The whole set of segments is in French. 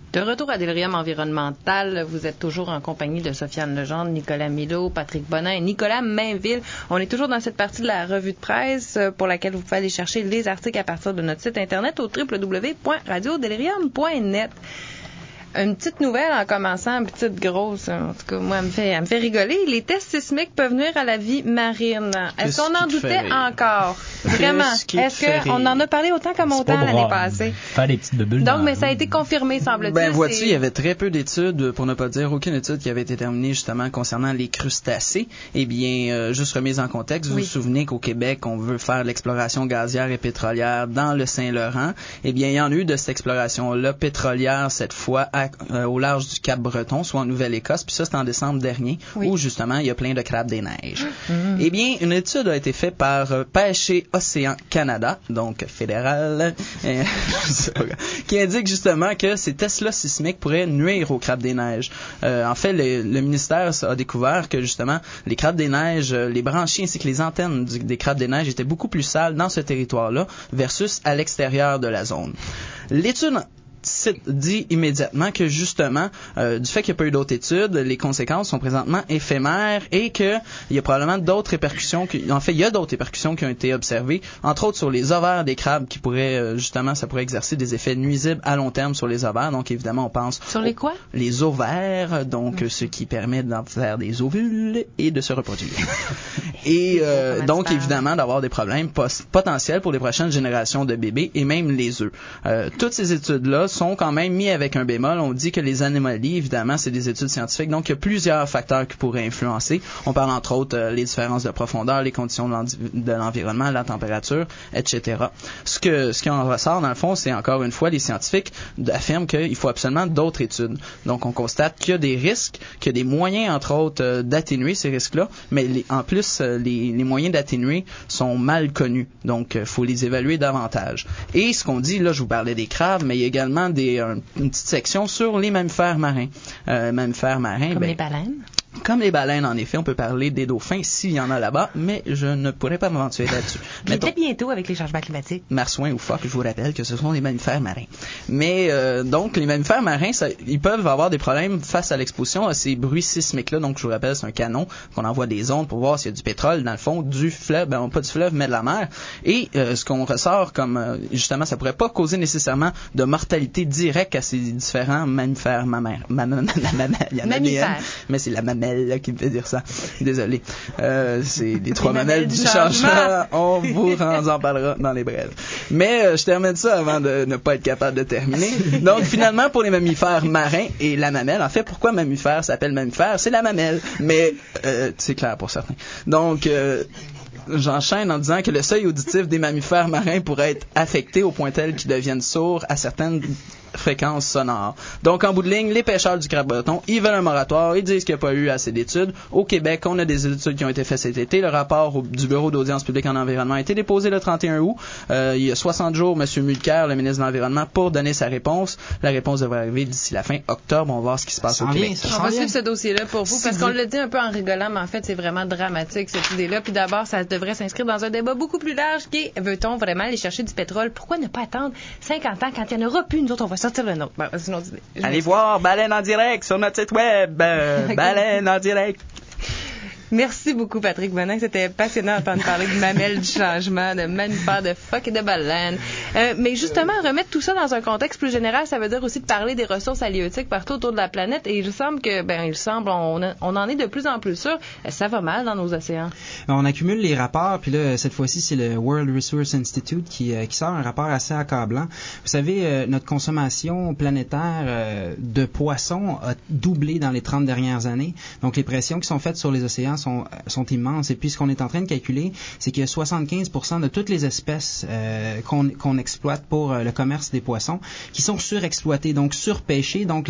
De retour à Delirium Environnemental, vous êtes toujours en compagnie de Sofiane Legendre, Nicolas Milo, Patrick Bonin et Nicolas Mainville. On est toujours dans cette partie de la revue de presse pour laquelle vous pouvez aller chercher les articles à partir de notre site internet au www.radiodelirium.net. Une petite nouvelle en commençant, une petite grosse, en tout cas, moi, elle me fait rigoler. Les tests sismiques peuvent nuire à la vie marine. Est-ce qu'on en doutait encore? Vraiment? Est-ce qu'on en a parlé autant que montant l'année passée? Faire des petites bulles. Donc, mais ça a été confirmé, semble-t-il. Ben, vois-tu, il y avait très peu d'études, pour ne pas dire aucune étude qui avait été terminée, justement, concernant les crustacés. Eh bien, juste remise en contexte, vous vous souvenez qu'au Québec, on veut faire l'exploration gazière et pétrolière dans le Saint-Laurent. Eh bien, il y en a eu de cette exploration-là pétrolière, cette fois, au large du Cap-Breton, soit en Nouvelle-Écosse, puis ça, c'était en décembre dernier, où, justement, il y a plein de crabes des neiges. Eh bien, une étude a été faite par Pêche et Océan Canada, donc fédéral, qui indique justement que ces tests-là sismiques pourraient nuire aux crabes des neiges. En fait, le ministère a découvert que, justement, les crabes des neiges, les branchies ainsi que les antennes des crabes des neiges étaient beaucoup plus sales dans ce territoire-là versus à l'extérieur de la zone. L'étude dit immédiatement que justement, du fait qu'il n'y a pas eu d'autres études, les conséquences sont présentement éphémères et qu'il y a probablement d'autres répercussions. En fait, il y a d'autres répercussions qui ont été observées, entre autres sur les ovaires des crabes qui pourraient, justement, ça pourrait exercer des effets nuisibles à long terme sur les ovaires. Donc, évidemment, on pense... Sur les quoi? Les ovaires, donc ce qui permet d'en faire des ovules et de se reproduire. Et donc, évidemment, d'avoir des problèmes potentiels pour les prochaines générations de bébés et même les œufs. Toutes ces études-là sont quand même mis avec un bémol. On dit que les anomalies, évidemment, c'est des études scientifiques, donc il y a plusieurs facteurs qui pourraient influencer. On parle entre autres les différences de profondeur, les conditions de l'environnement, la température, etc. Ce qui en ressort, dans le fond, c'est encore une fois, les scientifiques affirment qu'il faut absolument d'autres études. Donc, on constate qu'il y a des risques, qu'il y a des moyens, entre autres, d'atténuer ces risques-là, mais en plus, les moyens d'atténuer sont mal connus. Donc, il faut les évaluer davantage. Et ce qu'on dit, là, je vous parlais des crabes, mais il y a également une petite section sur les mammifères marins. Comme les baleines? Comme les baleines, en effet, on peut parler des dauphins s'il y en a là-bas, mais je ne pourrais pas m'aventurer là-dessus. Mais très bientôt avec les changements climatiques. Marsouin ou phoques, je vous rappelle que ce sont des mammifères marins. Mais donc, les mammifères marins, ils peuvent avoir des problèmes face à l'exposition à ces bruits sismiques-là. Donc, je vous rappelle, c'est un canon qu'on envoie des ondes pour voir s'il y a du pétrole dans le fond du fleuve, pas du fleuve, mais de la mer. Et ce qu'on ressort comme, justement, ça pourrait pas causer nécessairement de mortalité directe à ces différents mammifères mammaires. Il y en a des, mais c'est la mamelle qui me fait dire ça. Désolé. C'est les trois mamelles du changement. On vous en parlera dans les brèves. Mais je termine ça avant de ne pas être capable de terminer. Donc, finalement, pour les mammifères marins et la mamelle, en fait, pourquoi mammifère s'appelle mammifère? C'est la mamelle. Mais c'est clair pour certains. Donc, j'enchaîne en disant que le seuil auditif des mammifères marins pourrait être affecté au point tel qu'ils deviennent sourds à certaines fréquences sonores. Donc, en bout de ligne, les pêcheurs du crabe-breton, ils veulent un moratoire, ils disent qu'il n'y a pas eu assez d'études. Au Québec, on a des études qui ont été faites cet été. Le rapport du Bureau d'audience publique en environnement a été déposé le 31 août. Il y a 60 jours, M. Mulcair, le ministre de l'Environnement, pour donner sa réponse. La réponse devrait arriver d'ici la fin octobre. On va voir ce qui se passe au Québec. On va suivre ce dossier-là pour vous, parce qu'on le dit un peu en rigolant, mais en fait, c'est vraiment dramatique, cette idée-là. Puis d'abord, ça devrait s'inscrire dans un débat beaucoup plus large qui est, veut-on vraiment aller chercher du pétrole? Pourquoi ne pas attendre 50 ans quand il n'y en aura plus? Nous autres, on va sortir le nôtre. Ben, c'est une autre idée. Allez voir Baleine en direct sur notre site web. Baleine en direct. Merci beaucoup, Patrick Bonin. C'était passionnant d'entendre parler de mamelles du changement, de mammifères, de phoques et de baleines. Mais justement, remettre tout ça dans un contexte plus général, ça veut dire aussi de parler des ressources halieutiques partout autour de la planète. Et il semble, on en est de plus en plus sûr. Ça va mal dans nos océans. On accumule les rapports, puis là, cette fois-ci, c'est le World Resource Institute qui sort un rapport assez accablant. Vous savez, notre consommation planétaire de poissons a doublé dans les 30 dernières années. Donc, les pressions qui sont faites sur les océans sont immenses. Et puis, ce qu'on est en train de calculer, c'est que 75% de toutes les espèces qu'on exploite pour le commerce des poissons qui sont surexploitées, donc surpêchées. Donc,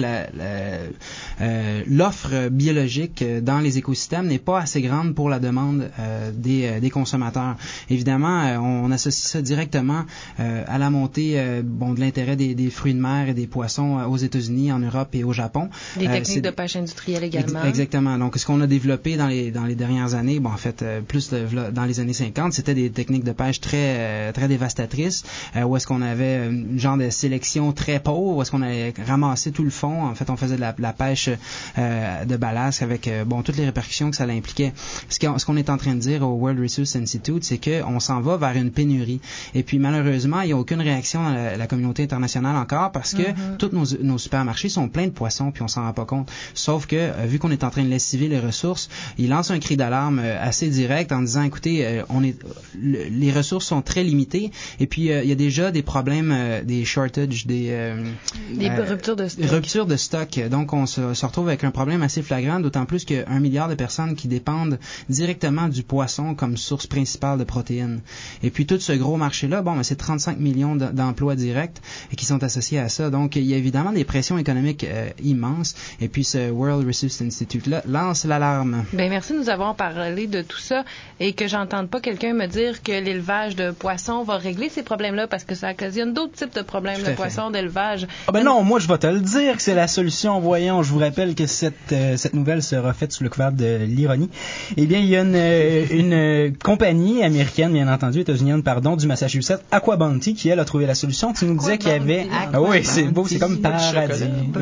l'offre biologique dans les écosystèmes n'est pas assez grande pour la demande des consommateurs. Évidemment, on associe ça directement à la montée de l'intérêt des fruits de mer et des poissons aux États-Unis, en Europe et au Japon. Des techniques de pêche industrielle également. Exactement. Donc, ce qu'on a développé dans les dans les dernières années, bon en fait dans les années 50, c'était des techniques de pêche très très dévastatrices, où est-ce qu'on avait une genre de sélection très pauvre, où est-ce qu'on allait ramasser tout le fond. En fait, on faisait de la pêche de ballast avec toutes les répercussions que ça impliquait. Ce qu'on est en train de dire au World Resources Institute, c'est qu'on s'en va vers une pénurie. Et puis malheureusement, il n'y a aucune réaction à la communauté internationale encore parce que tous nos supermarchés sont pleins de poissons puis on s'en rend pas compte. Sauf que vu qu'on est en train de lessiver les ressources, ils lancent un cri d'alarme assez direct en disant écoutez, les ressources sont très limitées et puis il y a déjà des problèmes, des shortages, des ruptures de stock. Donc on se retrouve avec un problème assez flagrant, d'autant plus qu'il y a 1 milliard de personnes qui dépendent directement du poisson comme source principale de protéines. Et puis tout ce gros marché-là, c'est 35 millions d'emplois directs qui sont associés à ça. Donc il y a évidemment des pressions économiques immenses. Et puis ce World Resources Institute-là lance l'alarme. Bien, merci de nous avoir parlé de tout ça et que j'entende pas quelqu'un me dire que l'élevage de poissons va régler ces problèmes-là parce que ça occasionne d'autres types de problèmes de poissons, d'élevage. Non, moi je vais te le dire que c'est la solution. Voyons, je vous rappelle que cette nouvelle sera faite sous le couvert de l'ironie. Eh bien, il y a une compagnie américaine, bien entendu, états-unienne, du Massachusetts, Aquabounty, qui elle a trouvé la solution. Tu nous disais qu'il y avait... oui, c'est beau, c'est comme paradis.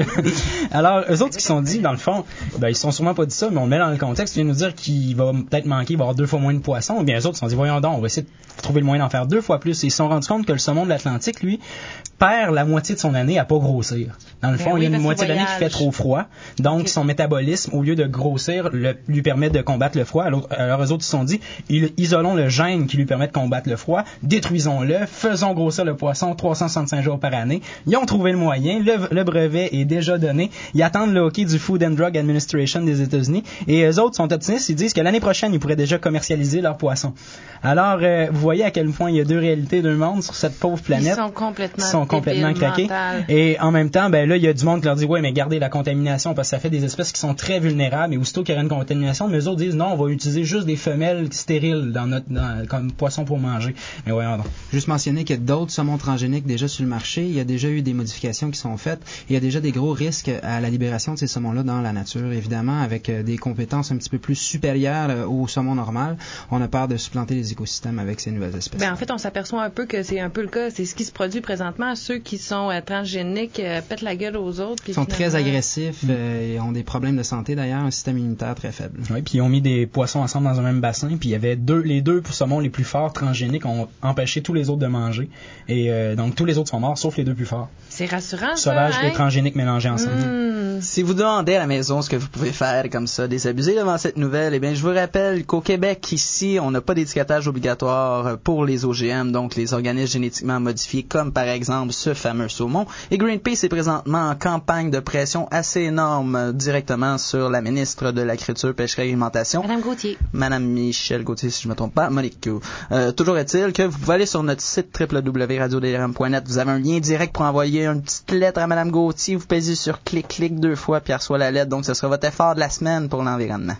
Alors, eux autres qui se sont dit, dans le fond, ils se sont sûrement pas dit ça, mais on le met dans le contexte, tu viens nous dire qu'il va peut-être manquer, il va y avoir 2 fois moins de poissons. Eh bien, eux autres se sont dit, voyons donc, on va essayer de trouver le moyen d'en faire 2 fois plus. Et ils se sont rendus compte que le saumon de l'Atlantique, lui, perd la moitié de son année à pas grossir. Dans le fond, il y a une moitié de l'année qui fait trop froid. Donc, son métabolisme, au lieu de grossir, lui permet de combattre le froid. Alors, eux autres se sont dit, isolons le gène qui lui permet de combattre le froid, détruisons-le, faisons grossir le poisson 365 jours par année. Ils ont trouvé le moyen, le brevet est déjà donné. Ils attendent le OK du Food and Drug Administration des États-Unis et eux autres sont optimistes, ils disent que l'année prochaine, ils pourraient déjà commercialiser leurs poissons. Alors, vous voyez à quel point il y a 2 réalités, 2 mondes sur cette pauvre planète. Ils sont complètement craqués. Et en même temps, là, il y a du monde qui leur dit, ouais, mais gardez la contamination parce que ça fait des espèces qui sont très vulnérables et aussitôt qu'il y aurait une contamination, mais eux autres disent, non, on va utiliser juste des femelles stériles comme poisson pour manger. Mais voyons donc. Juste mentionner qu'il y a d'autres saumons transgéniques déjà sur le marché. Il y a déjà eu des modifications qui sont faites. Il y a déjà des gros risques à la libération de ces saumons-là dans la nature, évidemment, avec des compétences un petit peu plus supérieures au saumon normal. On a peur de supplanter les écosystèmes avec ces nouvelles espèces. En fait, on s'aperçoit un peu que c'est un peu le cas. C'est ce qui se produit présentement. Ceux qui sont transgéniques pètent la gueule aux autres. Ils sont très agressifs et ont des problèmes de santé, d'ailleurs, un système immunitaire très faible. Oui, puis ils ont mis des poissons ensemble dans un même bassin, puis il y avait les deux saumons les plus forts transgéniques ont empêché tous les autres de manger. Et donc, tous les autres sont morts, sauf les 2 plus forts. C'est rassurant, Sauvage et transgénique mélangés ensemble. Si vous demandez à la maison ce que vous pouvez faire comme ça, désabuser devant cette nouvelle, je vous rappelle qu'au Québec, ici, on n'a pas d'étiquetage obligatoire pour les OGM, donc les organismes génétiquement modifiés, comme par exemple ce fameux saumon. Et Greenpeace est présentement en campagne de pression assez énorme directement sur la ministre de l'Agriculture, Pêcherie et Alimentation. Madame Gauthier. Madame Michel Gauthier, si je ne me trompe pas, Monique Q. Toujours est-il que vous pouvez aller sur notre site www.radiodelirium.net. Vous avez un lien direct pour envoyer une petite lettre à Madame Gauthier. Vous pèsez sur clic 2 fois puis elle reçoit la lettre. Donc, ce sera votre effort de la semaine pour l'environnement.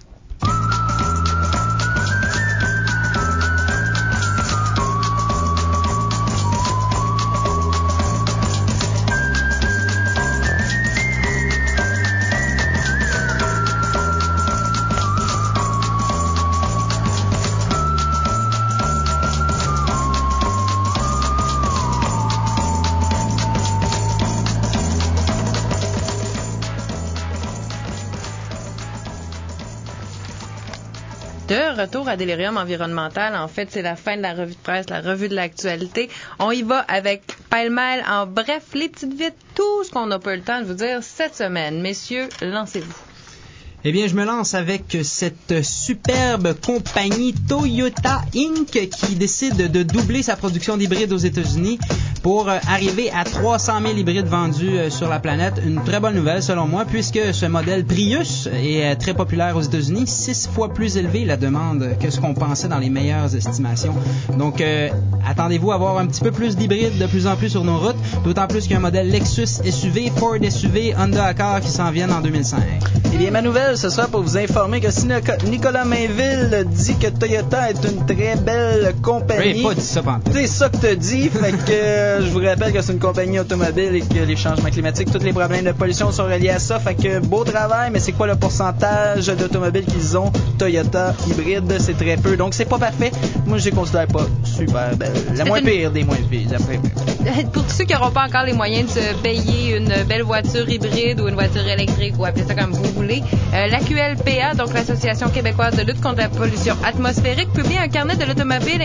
De retour à Delirium environnemental, en fait, c'est la fin de la revue de presse, la revue de l'actualité. On y va avec pêle-mêle, en bref, les petites vites, tout ce qu'on n'a pas eu le temps de vous dire cette semaine. Messieurs, lancez-vous. Eh bien, je me lance avec cette superbe compagnie Toyota Inc. qui décide de doubler sa production d'hybrides aux États-Unis pour arriver à 300 000 hybrides vendus sur la planète. Une très bonne nouvelle, selon moi, puisque ce modèle Prius est très populaire aux États-Unis, 6 fois plus élevé la demande que ce qu'on pensait dans les meilleures estimations. Donc, attendez-vous à avoir un petit peu plus d'hybrides de plus en plus sur nos routes, d'autant plus qu'il y a un modèle Lexus SUV, Ford SUV, Honda Accord qui s'en viennent en 2005. Eh bien, ma nouvelle, ce sera pour vous informer que si Nicolas Mainville dit que Toyota est une très belle compagnie... Oui, pas dit ça, c'est ça que t'as dit, fait que je vous rappelle que c'est une compagnie automobile et que les changements climatiques, tous les problèmes de pollution sont reliés à ça. Fait que beau travail, mais c'est quoi le pourcentage d'automobiles qu'ils ont? Toyota hybride, c'est très peu. Donc c'est pas parfait. Moi, je les considère pas super belle. La moins pire des moins pires. Pour tous ceux qui n'auront pas encore les moyens de se payer une belle voiture hybride ou une voiture électrique ou appelez ça comme vous voulez, la QLPA, donc l'Association québécoise de lutte contre la pollution atmosphérique, publie un carnet de l'automobile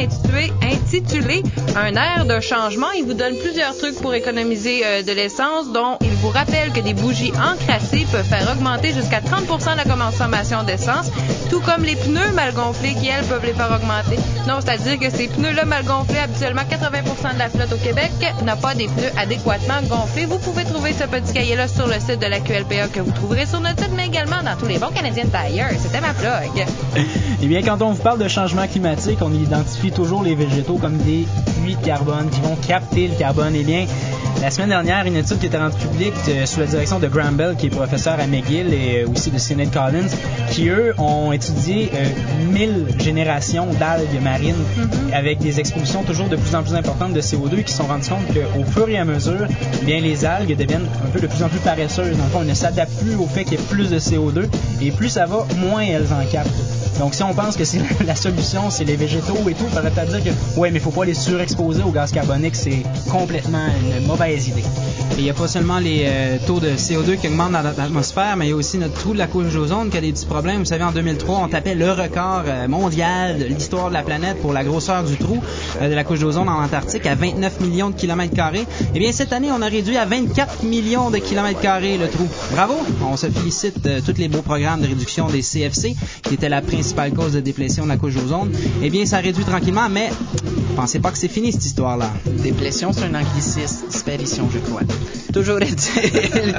intitulé Un air de changement. Il vous donne plusieurs trucs pour économiser de l'essence, dont il vous rappelle que des bougies encrassées peuvent faire augmenter jusqu'à 30% la consommation d'essence, tout comme les pneus mal gonflés qui, elles, peuvent les faire augmenter. Non, c'est-à-dire que ces pneus-là mal gonflés, habituellement 80% de la flotte au Québec n'a pas des pneus adéquatement gonflés. Vous pouvez trouver ce petit cahier-là sur le site de la QLPA que vous trouverez sur notre site, mais également dans tous les bons Canadiens Tire. C'était ma plug. Eh bien, quand on vous parle de changement climatique, on identifie toujours les végétaux comme des puits de carbone qui vont capter le carbone. Eh bien, la semaine dernière, une étude qui était rendue publique sous la direction de Graham Bell, qui est professeur à McGill, et aussi de Sinead Collins, qui, eux, ont étudié 1000 générations d'algues marines avec des expositions toujours de plus en plus importantes de CO2 qui se sont rendus compte qu'au fur et à mesure, eh bien, les algues deviennent un peu de plus en plus paresseuses. Dans le fond, elles ne s'adaptent plus au fait qu'il y ait plus de CO2 et plus ça va, moins elles en captent. Donc, si on pense que c'est la solution, c'est les végétaux et tout, on pourrait peut-être dire que, ouais, mais il faut pas les surexposer au gaz carbonique, c'est complètement une mauvaise idée. Et il n'y a pas seulement les taux de CO2 qui augmentent dans l'atmosphère, mais il y a aussi notre trou de la couche d'ozone qui a des petits problèmes. Vous savez, en 2003, on tapait le record mondial de l'histoire de la planète pour la grosseur du trou de la couche d'ozone en Antarctique à 29 millions de kilomètres carrés. Eh bien, cette année, on a réduit à 24 millions de kilomètres carrés le trou. Bravo! On se félicite de tous les beaux programmes de réduction des CFC, qui étaient la principale cause de déplétion de la couche d'ozone. Eh bien, ça réduit tranquillement, mais pensez pas que c'est fini, cette histoire-là. Déplétion, c'est un anglicisme. Disparition, je crois. Toujours est-il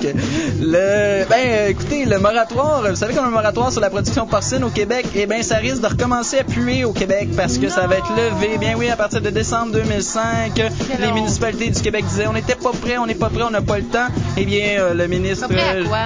que écoutez, le moratoire, vous savez, comme un moratoire sur la production porcine au Québec, eh bien, ça risque de recommencer à puer au Québec parce que ça va être levé. Bien oui, à partir de décembre 2005, les municipalités du Québec disaient on n'était pas prêts, on n'est pas prêts, on n'a pas le temps. Eh bien, le ministre... Pas prêt à quoi?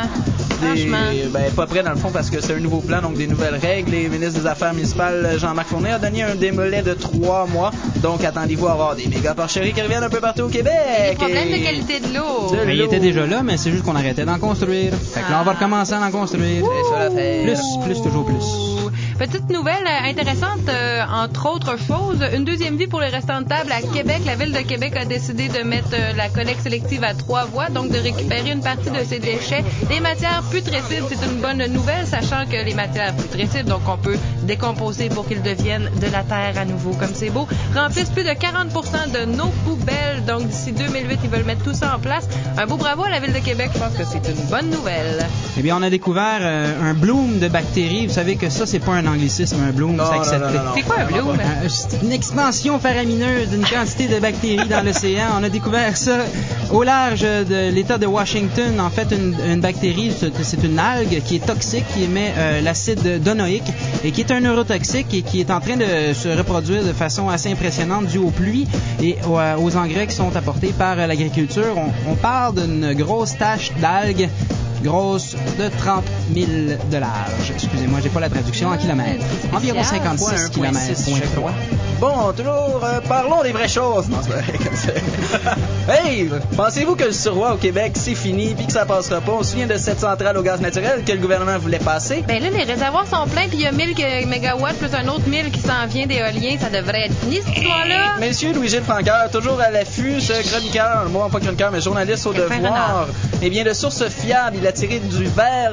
Pas prêt dans le fond parce que c'est un nouveau plan, donc des nouvelles règles. Les ministres des Affaires municipales, Jean-Marc Fournier, a donné un délai de 3 mois. Donc attendez-vous à avoir des méga porcheries qui reviennent un peu partout au Québec. Des problèmes de qualité de l'eau. Il était déjà là, mais c'est juste qu'on arrêtait d'en construire. Fait que là, on va recommencer à en construire. C'est ça l'affaire. Plus, toujours plus. Petite nouvelle intéressante, entre autres choses, une deuxième vie pour les restants de table à Québec. La Ville de Québec a décidé de mettre la collecte sélective à 3 voies, donc de récupérer une partie de ses déchets. Les matières putrescibles, c'est une bonne nouvelle, sachant que les matières putrescibles, donc on peut décomposer pour qu'ils deviennent de la terre à nouveau, comme c'est beau, remplissent plus de 40% de nos poubelles. Donc d'ici 2008, ils veulent mettre tout ça en place. Un beau bravo à la Ville de Québec, je pense que c'est une bonne nouvelle. Eh bien, on a découvert un bloom de bactéries. Vous savez que ça, c'est pas un anglicisme, un bloom, c'est accepté. C'est quoi un bloom? C'est une expansion faramineuse d'une quantité de bactéries dans l'océan. On a découvert ça au large de l'État de Washington. En fait, une bactérie, c'est une algue qui est toxique, qui émet l'acide donoïque et qui est un neurotoxique et qui est en train de se reproduire de façon assez impressionnante due aux pluies et aux engrais qui sont apportés par l'agriculture. On parle d'une grosse tache d'algues grosse de 30 000 de large. Excusez-moi, j'ai pas la traduction en kilomètres. Environ 56 kilomètres. Bon, toujours, parlons des vraies choses. Non, c'est vrai, comme ça. Hey, pensez-vous que le surroi au Québec, c'est fini puis que ça passera pas? On se souvient de cette centrale au gaz naturel que le gouvernement voulait passer? Ben là, les réservoirs sont pleins puis il y a 1000 mégawatts plus un autre 1000 qui s'en vient d'éolien. Ça devrait être fini, cette histoire-là. Monsieur Louis-Gilles Francoeur, toujours à l'affût, ce chroniqueur, moi pas chroniqueur, mais journaliste au devoir. Eh bien, de sources fiables, il a tiré du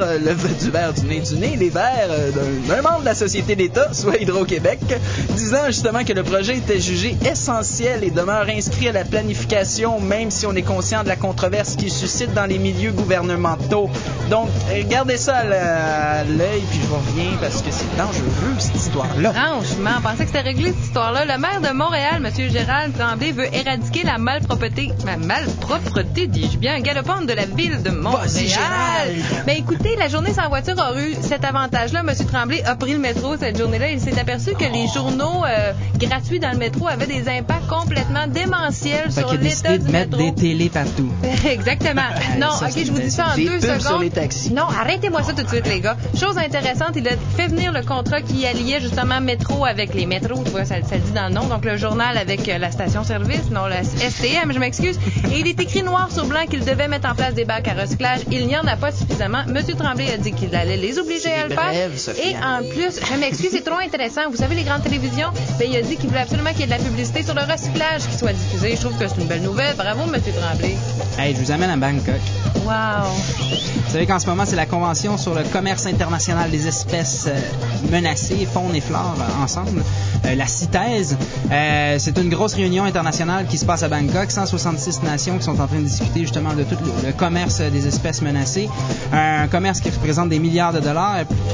nez, les verres d'un membre de la société d'État, soit Hydro-Québec, disant justement que le projet était jugé essentiel et demeure inscrit à la planification, même si on est conscient de la controverse qu'il suscite dans les milieux gouvernementaux. Donc, regardez ça à l'œil, puis je reviens parce que c'est dangereux, cette histoire-là. Franchement, on pensait que c'était réglé, cette histoire-là. Le maire de Montréal, M. Gérald Tremblay, veut éradiquer la malpropreté, dis-je bien, galopante de la ville de Montréal. Ben écoutez, la journée sans voiture a eu cet avantage-là. M. Tremblay a pris le métro cette journée-là. Il s'est aperçu que les journaux gratuits dans le métro avaient des impacts complètement démentiels sur l'état du métro. Fait qu'il a décidé de mettre des télés partout. Exactement. Non, OK, je vous dis ça en 2 secondes. taxi. Non, arrêtez-moi ça tout de suite, les gars. Chose intéressante, il a fait venir le contrat qui alliait justement Métro avec les métros, tu vois, ça le dit dans le nom, donc le journal avec la station-service, non, la STM, je m'excuse. Et il est écrit noir sur blanc qu'il devait mettre en place des bacs à recyclage. Il n'y en a pas suffisamment. Monsieur Tremblay a dit qu'il allait les obliger à le faire. Et en plus, je m'excuse, c'est trop intéressant. Vous savez, les grandes télévisions, ben, il a dit qu'il voulait absolument qu'il y ait de la publicité sur le recyclage qui soit diffusée. Je trouve que c'est une belle nouvelle. Bravo, Monsieur Tremblay. Hey, je vous amène à Bangkok. Wow. Vous savez qu'en ce moment, c'est la Convention sur le commerce international des espèces menacées, faune et flore, ensemble. La CITES. C'est une grosse réunion internationale qui se passe à Bangkok. 166 nations qui sont en train de discuter justement de tout le commerce des espèces menacées. Un commerce qui représente des milliards de dollars. Plus de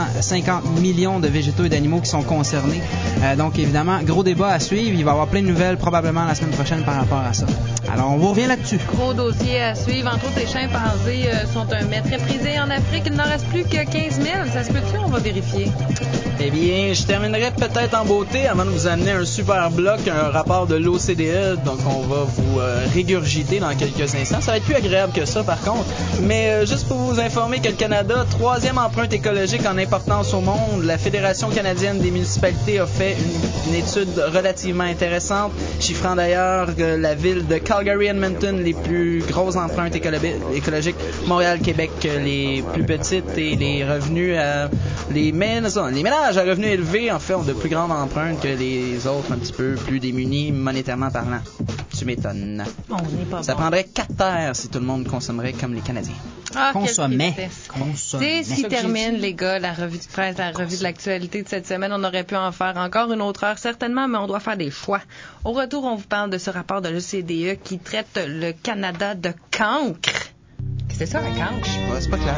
350 millions de végétaux et d'animaux qui sont concernés. Donc, évidemment, gros débat à suivre. Il va y avoir plein de nouvelles probablement la semaine prochaine par rapport à ça. Alors, on vous revient là-dessus. Gros dossier à suivre. Entre autres, les chimpanzés sont un maître prisé en Afrique. Il n'en reste plus que 15 000. Ça se peut-tu? On va vérifier. Eh bien, je terminerai peut-être en beauté avant de vous amener un super bloc, un rapport de l'OCDE. Donc, on va vous régurgiter dans quelques instants. Ça va être plus agréable que ça, par contre. Mais juste pour vous informer que le Canada, 3e empreinte écologique en importance au monde, la Fédération canadienne des municipalités a fait une étude relativement intéressante, chiffrant d'ailleurs la ville de Calgary-Edmonton, les plus grosses empreintes écologiques, Montréal-Québec, les plus petites, et les revenus, les ménages à revenus élevés, en fait, ont de plus grandes empreintes que les autres, un petit peu plus démunis monétairement parlant. Tu m'étonnes. On n'est pas Ça bon. prendrait 4 terres si tout le monde consommerait comme les Canadiens. Ah, Consommait. C'est ce qui termine, les gars, la revue de presse, la revue de l'actualité de cette semaine. On aurait pu en faire encore une autre heure, certainement, mais on doit faire des choix. Au retour, on vous parle de ce rapport de l'OCDE qui traite le Canada de cancre. C'est ça, un cancre? Ouais, c'est pas clair.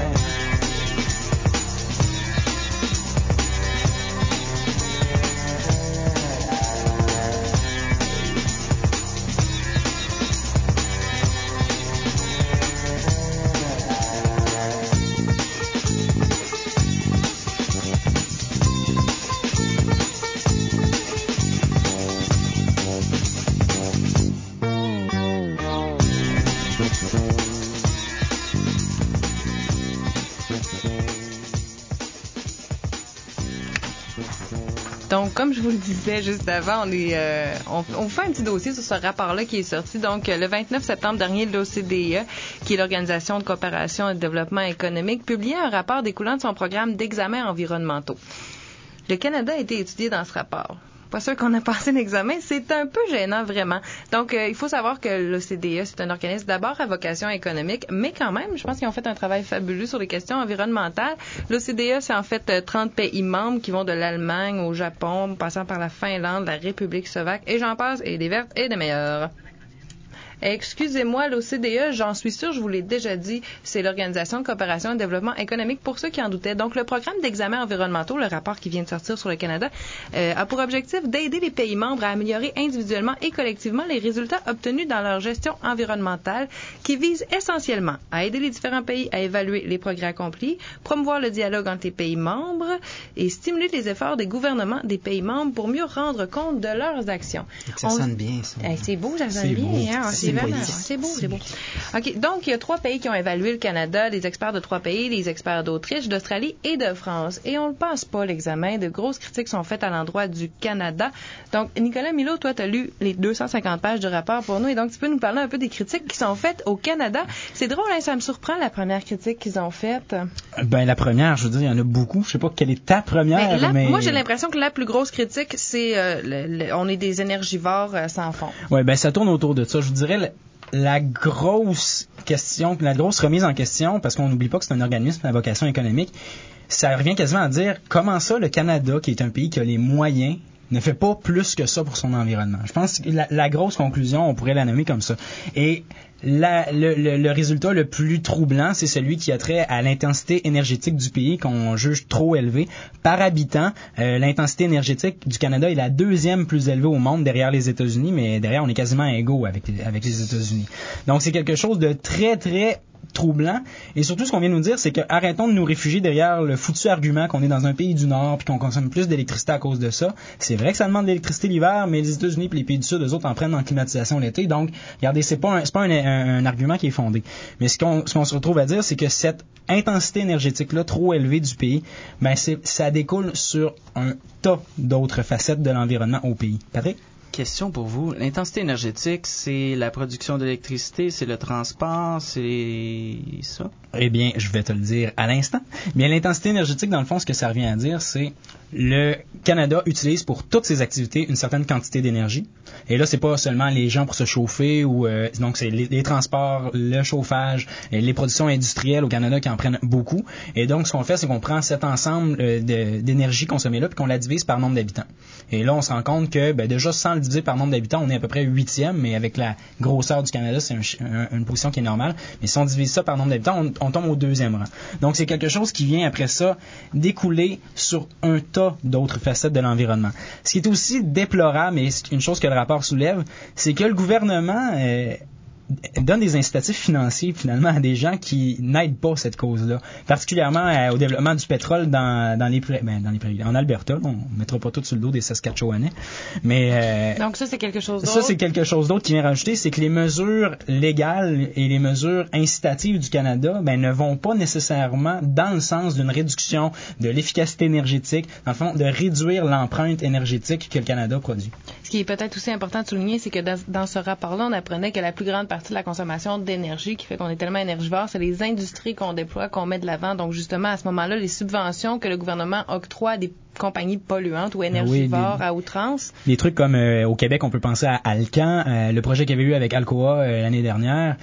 Donc, comme je vous le disais juste avant, on fait un petit dossier sur ce rapport-là qui est sorti. Donc, le 29 septembre dernier, l'OCDE, qui est l'Organisation de coopération et de développement économique, publiait un rapport découlant de son programme d'examens environnementaux. Le Canada a été étudié dans ce rapport. Pas sûr qu'on a passé l'examen, c'est un peu gênant vraiment. Donc, il faut savoir que l'OCDE, c'est un organisme d'abord à vocation économique, mais quand même, je pense qu'ils ont fait un travail fabuleux sur les questions environnementales. L'OCDE, c'est en fait 30 pays membres qui vont de l'Allemagne au Japon, passant par la Finlande, la République slovaque, et j'en passe, et des vertes et des meilleures. Excusez-moi, l'OCDE, j'en suis sûre, je vous l'ai déjà dit, c'est l'Organisation de coopération et de développement économique, pour ceux qui en doutaient. Donc, le programme d'examens environnementaux, le rapport qui vient de sortir sur le Canada, a pour objectif d'aider les pays membres à améliorer individuellement et collectivement les résultats obtenus dans leur gestion environnementale, qui vise essentiellement à aider les différents pays à évaluer les progrès accomplis, promouvoir le dialogue entre les pays membres et stimuler les efforts des gouvernements des pays membres pour mieux rendre compte de leurs actions. Ça sonne bien, ça. C'est beau, ça sonne bien. Hein? C'est beau. OK, donc il y a 3 pays qui ont évalué le Canada, les experts de 3 pays, les experts d'Autriche, d'Australie et de France. Et on ne passe pas l'examen. De grosses critiques sont faites à l'endroit du Canada. Donc, Nicolas Milo, toi, tu as lu les 250 pages du rapport pour nous. Et donc, tu peux nous parler un peu des critiques qui sont faites au Canada. C'est drôle, hein, ça me surprend, la première critique qu'ils ont faite. Ben, la première, je veux dire, il y en a beaucoup. Je sais pas quelle est ta première, mais... Moi, j'ai l'impression que la plus grosse critique, c'est on est des énergivores sans fond. Ouais, ben, ça tourne autour de ça. Je vous dirais, la grosse question, la grosse remise en question, parce qu'on n'oublie pas que c'est un organisme à vocation économique, ça revient quasiment à dire comment ça le Canada, qui est un pays qui a les moyens, ne fait pas plus que ça pour son environnement. Je pense que la grosse conclusion, on pourrait la nommer comme ça. Et le résultat le plus troublant, c'est celui qui a trait à l'intensité énergétique du pays qu'on juge trop élevée. Par habitant, l'intensité énergétique du Canada est la 2e plus élevée au monde derrière les États-Unis, mais derrière, on est quasiment égaux avec les États-Unis. Donc, c'est quelque chose de très, très troublant. Et surtout, ce qu'on vient de nous dire, c'est que arrêtons de nous réfugier derrière le foutu argument qu'on est dans un pays du Nord puis qu'on consomme plus d'électricité à cause de ça. C'est vrai que ça demande de l'électricité l'hiver, mais les États-Unis et les pays du Sud, eux autres, en prennent en climatisation l'été. Donc, regardez, c'est pas un argument qui est fondé. Mais ce qu'on se retrouve à dire, c'est que cette intensité énergétique-là trop élevée du pays, ben ça découle sur un tas d'autres facettes de l'environnement au pays. Patrick? Question pour vous. L'intensité énergétique, c'est la production d'électricité, c'est le transport, c'est ça? Eh bien, je vais te le dire à l'instant. Bien, l'intensité énergétique, dans le fond, ce que ça revient à dire, c'est le Canada utilise pour toutes ses activités une certaine quantité d'énergie. Et là, c'est pas seulement les gens pour se chauffer ou donc c'est les transports, le chauffage, les productions industrielles au Canada qui en prennent beaucoup. Et donc, ce qu'on fait, c'est qu'on prend cet ensemble d'énergie consommée là puis qu'on la divise par nombre d'habitants. Et là, on se rend compte que déjà sans le diviser par nombre d'habitants, on est à peu près 8e, mais avec la grosseur du Canada, c'est une position qui est normale. Mais si on divise ça par nombre d'habitants, on tombe au 2e rang. Donc, c'est quelque chose qui vient après ça découler sur un tas d'autres facettes de l'environnement. Ce qui est aussi déplorable, et c'est une chose que le rapport soulève, c'est que le gouvernement donne des incitatifs financiers finalement à des gens qui n'aident pas cette cause-là, particulièrement au développement du pétrole dans les prairies. En Alberta, on ne mettra pas tout sur le dos des Saskatchewanais, mais donc ça c'est quelque chose d'autre. Ça c'est quelque chose d'autre qui vient rajouter, c'est que les mesures légales et les mesures incitatives du Canada ne vont pas nécessairement dans le sens d'une réduction de l'efficacité énergétique, dans le fond de réduire l'empreinte énergétique que le Canada produit. Ce qui est peut-être aussi important de souligner, c'est que dans ce rapport-là, on apprenait que la plus grande partie de la consommation d'énergie qui fait qu'on est tellement énergivore, c'est les industries qu'on déploie, qu'on met de l'avant. Donc, justement, à ce moment-là, les subventions que le gouvernement octroie à des compagnies polluantes ou énergivores à outrance. Des trucs comme au Québec, on peut penser à Alcan, le projet qu'il y avait eu avec Alcoa l'année dernière,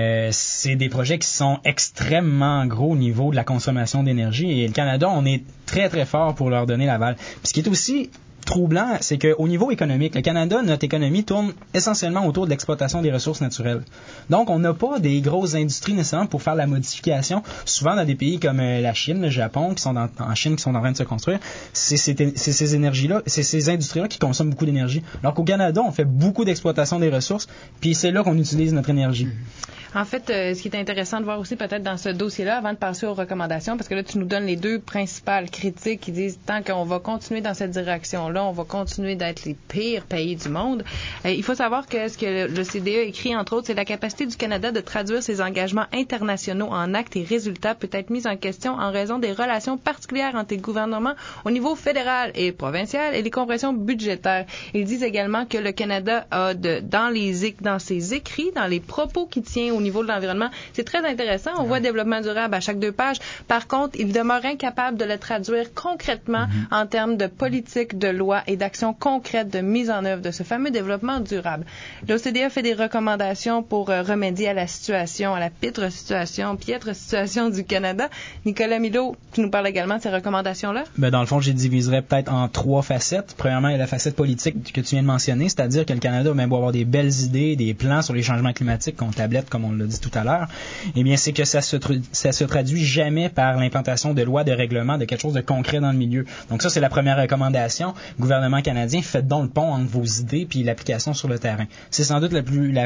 c'est des projets qui sont extrêmement gros au niveau de la consommation d'énergie. Et le Canada, on est très, très fort pour leur donner l'aval. Puis ce qui est aussi troublant, c'est qu'au niveau économique, le Canada, notre économie tourne essentiellement autour de l'exploitation des ressources naturelles. Donc, on n'a pas des grosses industries nécessairement pour faire la modification. Souvent, dans des pays comme la Chine, le Japon, qui sont en Chine, qui sont en train de se construire, c'est ces énergies-là, c'est ces industries-là qui consomment beaucoup d'énergie. Alors qu'au Canada, on fait beaucoup d'exploitation des ressources, puis c'est là qu'on utilise notre énergie. En fait, ce qui est intéressant de voir aussi peut-être dans ce dossier-là, avant de passer aux recommandations, parce que là, tu nous donnes les deux principales critiques qui disent tant qu'on va continuer dans cette direction-là, on va continuer d'être les pires pays du monde. Il faut savoir que ce que le CDE écrit, entre autres, c'est la capacité du Canada de traduire ses engagements internationaux en actes et résultats peut être mise en question en raison des relations particulières entre les gouvernements au niveau fédéral et provincial et les compressions budgétaires. Ils disent également que le Canada a dans ses écrits, dans les propos qu'il tient au niveau de l'environnement, c'est très intéressant. On voit développement durable à chaque 2 pages. Par contre, il demeure incapable de le traduire concrètement en termes de politique, de loi et d'actions concrètes de mise en œuvre de ce fameux développement durable. L'OCDE fait des recommandations pour remédier à la situation, à la piètre situation du Canada. Nicolas Mileau, tu nous parles également de ces recommandations-là? Dans le fond, je les diviserais peut-être en 3 facettes. Premièrement, il y a la facette politique que tu viens de mentionner, c'est-à-dire que le Canada a même beau avoir des belles idées, des plans sur les changements climatiques qu'on tablette, comme on l'a dit tout à l'heure, eh bien, c'est que ça se traduit jamais par l'implantation de lois, de règlements, de quelque chose de concret dans le milieu. Donc ça, c'est la première recommandation. Gouvernement canadien, faites donc le pont entre vos idées puis l'application sur le terrain. C'est sans doute la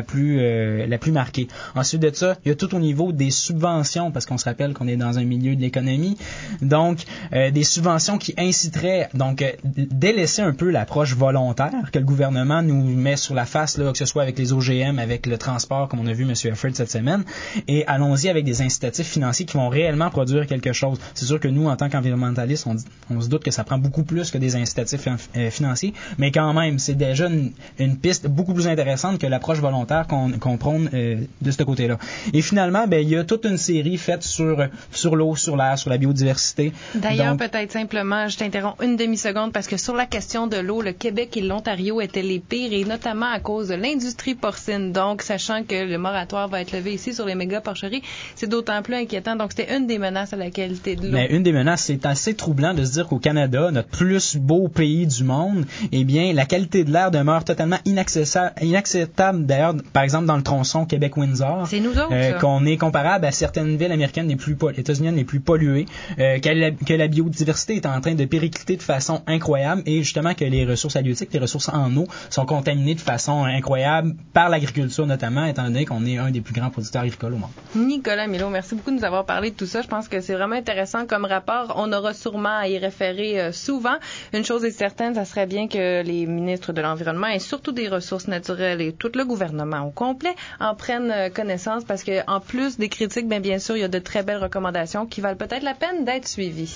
plus marquée. Ensuite de ça, il y a tout au niveau des subventions, parce qu'on se rappelle qu'on est dans un milieu de l'économie. Donc, des subventions qui inciteraient, délaisser un peu l'approche volontaire que le gouvernement nous met sur la face, là, que ce soit avec les OGM, avec le transport, comme on a vu M. Efford cette semaine, et allons-y avec des incitatifs financiers qui vont réellement produire quelque chose. C'est sûr que nous, en tant qu'environnementalistes, on se doute que ça prend beaucoup plus que des incitatifs financiers, mais quand même, c'est déjà une piste beaucoup plus intéressante que l'approche volontaire qu'on prône de ce côté-là. Et finalement, il y a toute une série faite sur l'eau, sur l'air, sur la biodiversité. D'ailleurs, peut-être simplement, je t'interromps une demi-seconde parce que sur la question de l'eau, le Québec et l'Ontario étaient les pires et notamment à cause de l'industrie porcine. Donc, sachant que le moratoire va être levé ici sur les méga porcheries, c'est d'autant plus inquiétant. Donc, c'était une des menaces à la qualité de l'eau. Mais une des menaces, c'est assez troublant de se dire qu'au Canada, notre plus beau pays du monde, eh bien, la qualité de l'air demeure totalement inacceptable. D'ailleurs, par exemple, dans le tronçon Québec-Windsor, c'est nous autres, qu'on est comparable à certaines villes américaines états-uniennes les plus polluées, que la biodiversité est en train de péricliter de façon incroyable et justement que les ressources halieutiques, les ressources en eau, sont contaminées de façon incroyable par l'agriculture notamment, étant donné qu'on est un des plus grands producteurs agricoles au monde. Nicolas Milo, merci beaucoup de nous avoir parlé de tout ça. Je pense que c'est vraiment intéressant comme rapport. On aura sûrement à y référer souvent. Une chose est certaine, ça serait bien que les ministres de l'Environnement et surtout des Ressources naturelles et tout le gouvernement au complet en prennent connaissance parce que en plus des critiques, bien sûr, il y a de très belles recommandations qui valent peut-être la peine d'être suivies.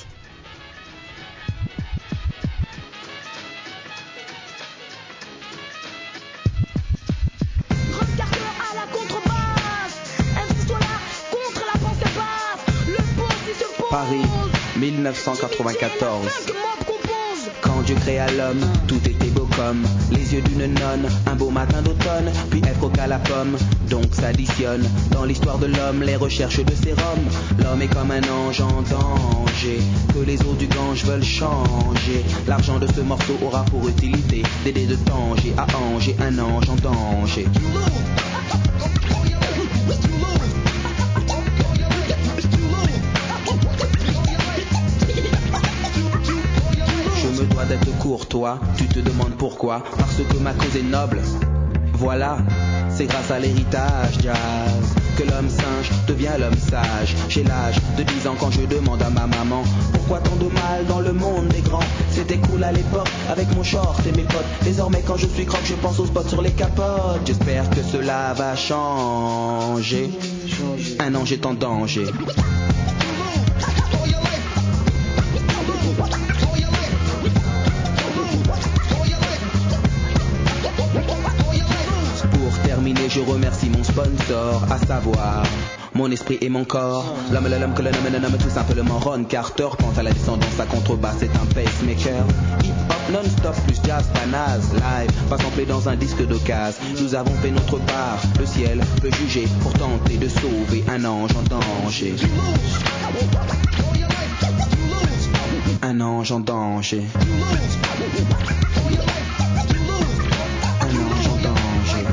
Paris, 1994. Quand Dieu créa l'homme, tout était beau comme les yeux d'une nonne. Un beau matin d'automne, puis elle croqua la pomme. Donc s'additionne dans l'histoire de l'homme les recherches de sérum. L'homme est comme un ange en danger, que les eaux du Gange veulent changer. L'argent de ce morceau aura pour utilité d'aider de Tanger à Angers un ange en danger. D'être courtois, tu te demandes pourquoi? Parce que ma cause est noble. Voilà, c'est grâce à l'héritage jazz que l'homme singe devient l'homme sage. J'ai l'âge de 10 ans quand je demande à ma maman pourquoi tant de mal dans le monde des grands. C'était cool à l'époque avec mon short et mes potes. Désormais quand je suis croque je pense aux spots sur les capotes. J'espère que cela va changer. Un ange est en danger. Je remercie mon sponsor, à savoir mon esprit et mon corps. L'homme que le nomme tout simplement Ron Carter. Quant à la descendance, la contrebasse est un pacemaker. Hip-hop non-stop plus jazz, pas naze. Live, pas samplé dans un disque d'occasion. Nous avons fait notre part, le ciel peut juger pour tenter de sauver un ange en danger. Un ange en danger. Un ange en danger.